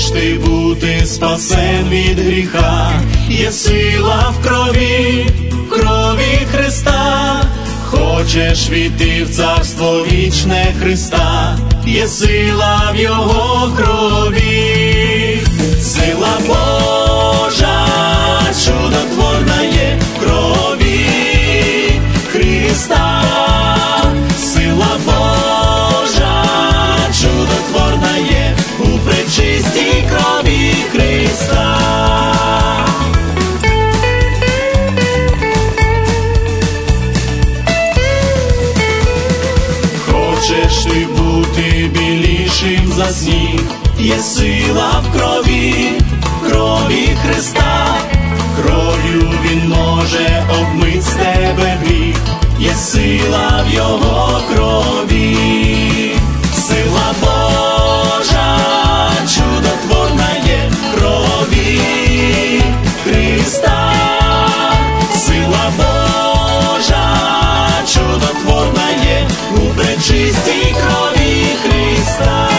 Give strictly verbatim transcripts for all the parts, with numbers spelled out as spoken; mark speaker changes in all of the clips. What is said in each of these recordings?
Speaker 1: ти бути спасен від гріха, є сила в крові, в крові Христа. Хочеш війти в царство вічне Христа, є сила в Його крові. Сила Божа, чудотворна є в крові Христа. Сила Божа, чудотворна є у пречистій крові Христа. Хочеш ти бути білішим за сніг, є сила в крові, в крові Христа. Кров'ю Він може обмить з тебе гріх, є сила в Його крові. Сила Божа, чудотворна є в крові Христа. Сила Божа, чудотворна є у пречистій крові Христа.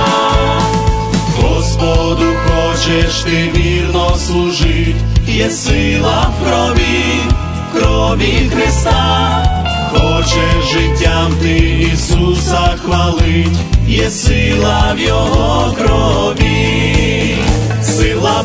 Speaker 1: Господу хочеш ти вірно служить, є сила в крові, в крові Христа. Хочеш життям ти Ісуса хвалить, є сила в Його крові. Сила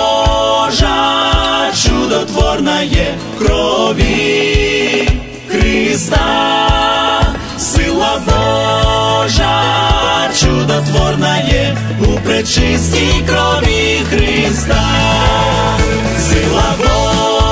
Speaker 1: Божа, чудотворна є в крові Христа. Сила Божа, чудотворна є у пречистій крові Христа. Сила Божа,